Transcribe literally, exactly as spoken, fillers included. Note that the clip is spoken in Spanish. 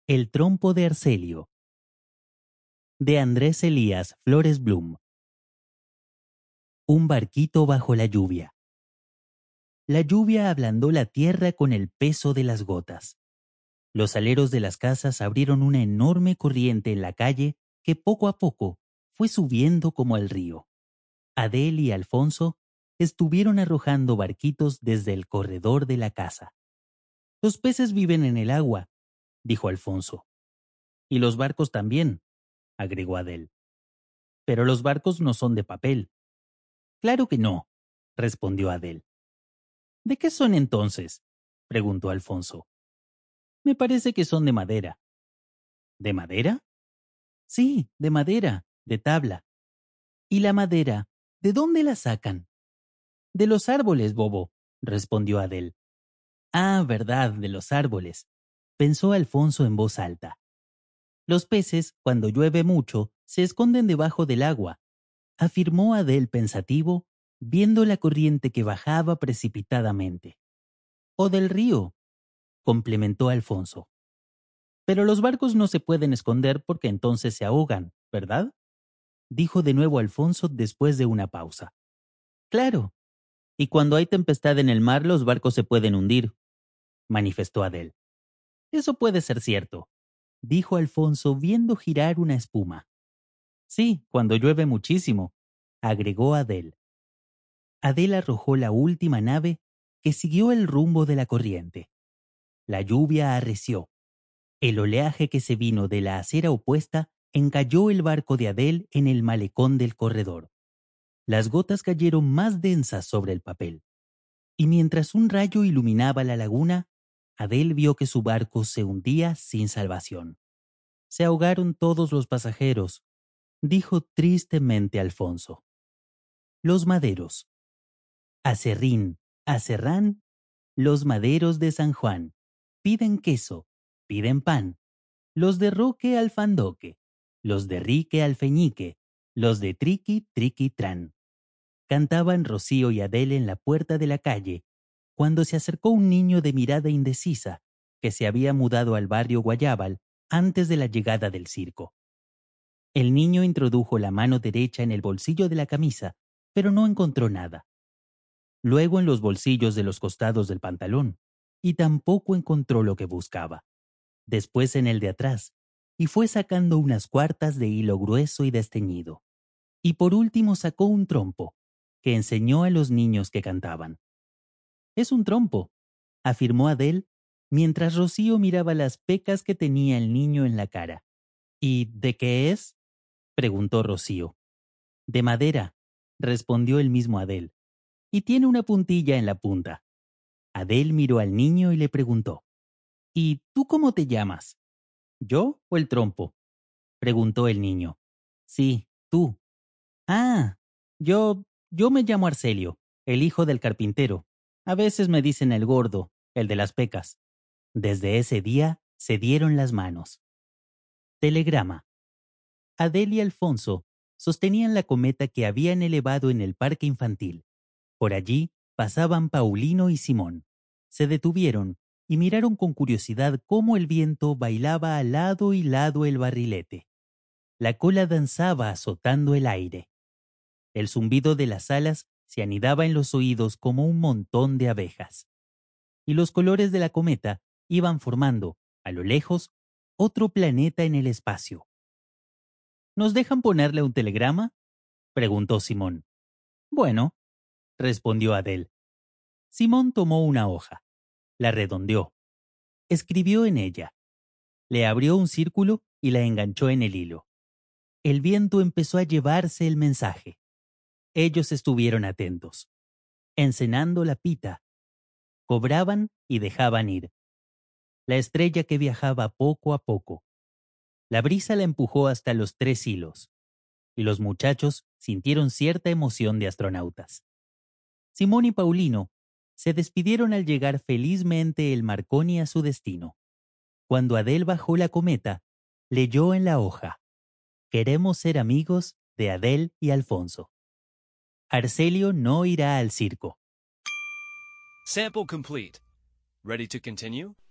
El trompo de Arcelio, de Andrés Elías Flores Blum. Un barquito bajo la lluvia. La lluvia ablandó la tierra con el peso de las gotas. Los aleros de las casas abrieron una enorme corriente en la calle que poco a poco fue subiendo como el río. Adel y Alfonso estuvieron arrojando barquitos desde el corredor de la casa. «Los peces viven en el agua», dijo Alfonso. «Y los barcos también», agregó Adel. «Pero los barcos no son de papel». «Claro que no», respondió Adel. «¿De qué son entonces?», preguntó Alfonso. «Me parece que son de madera». «¿De madera?». «Sí, de madera, de tabla». «¿Y la madera, de dónde la sacan?». «De los árboles, bobo», respondió Adel. «Ah, verdad, de los árboles», pensó Alfonso en voz alta. «Los peces, cuando llueve mucho, se esconden debajo del agua», afirmó Adel pensativo, viendo la corriente que bajaba precipitadamente. «O del río», complementó Alfonso. «Pero los barcos no se pueden esconder porque entonces se ahogan, ¿verdad?», dijo de nuevo Alfonso después de una pausa. «Claro. Y cuando hay tempestad en el mar, los barcos se pueden hundir», manifestó Adel. «Eso puede ser cierto», dijo Alfonso viendo girar una espuma. «Sí, cuando llueve muchísimo», agregó Adel. Adel arrojó la última nave que siguió el rumbo de la corriente. La lluvia arreció. El oleaje que se vino de la acera opuesta encalló el barco de Adel en el malecón del corredor. Las gotas cayeron más densas sobre el papel. Y mientras un rayo iluminaba la laguna, Adel vio que su barco se hundía sin salvación. «Se ahogaron todos los pasajeros», dijo tristemente Alfonso. Los maderos. Aserrín, Aserrán, los maderos de San Juan. Piden queso, piden pan. Los de Roque al Fandoque, los de Rique al Feñique, los de Triqui, Triqui, Trán. Cantaban Rocío y Adel en la puerta de la calle, cuando se acercó un niño de mirada indecisa, que se había mudado al barrio Guayábal antes de la llegada del circo. El niño introdujo la mano derecha en el bolsillo de la camisa, pero no encontró nada. Luego en los bolsillos de los costados del pantalón, y tampoco encontró lo que buscaba. Después en el de atrás, y fue sacando unas cuartas de hilo grueso y desteñido. Y por último sacó un trompo, que enseñó a los niños que cantaban. «Es un trompo», afirmó Adel, mientras Rocío miraba las pecas que tenía el niño en la cara. «¿Y de qué es?», preguntó Rocío. «De madera», respondió el mismo Adel, «y tiene una puntilla en la punta». Adel miró al niño y le preguntó: «¿Y tú cómo te llamas?». «¿Yo o el trompo?», preguntó el niño. «Sí, tú». «Ah, yo, yo me llamo Arcelio, el hijo del carpintero. A veces me dicen el gordo, el de las pecas». Desde ese día se dieron las manos. Telegrama. Adel y Alfonso sostenían la cometa que habían elevado en el parque infantil. Por allí pasaban Paulino y Simón. Se detuvieron y miraron con curiosidad cómo el viento bailaba a lado y lado el barrilete. La cola danzaba azotando el aire. El zumbido de las alas se anidaba en los oídos como un montón de abejas. Y los colores de la cometa iban formando, a lo lejos, otro planeta en el espacio. «¿Nos dejan ponerle un telegrama?», preguntó Simón. «Bueno», respondió Adel. Simón tomó una hoja, la redondeó, escribió en ella, le abrió un círculo y la enganchó en el hilo. El viento empezó a llevarse el mensaje. Ellos estuvieron atentos, encenando la pita. Cobraban y dejaban ir. La estrella que viajaba poco a poco. La brisa la empujó hasta los tres hilos, y los muchachos sintieron cierta emoción de astronautas. Simón y Paulino se despidieron al llegar felizmente el Marconi a su destino. Cuando Adel bajó la cometa, leyó en la hoja: «Queremos ser amigos de Adel y Alfonso. Arcelio no irá al circo». Sample complete. Ready to continue?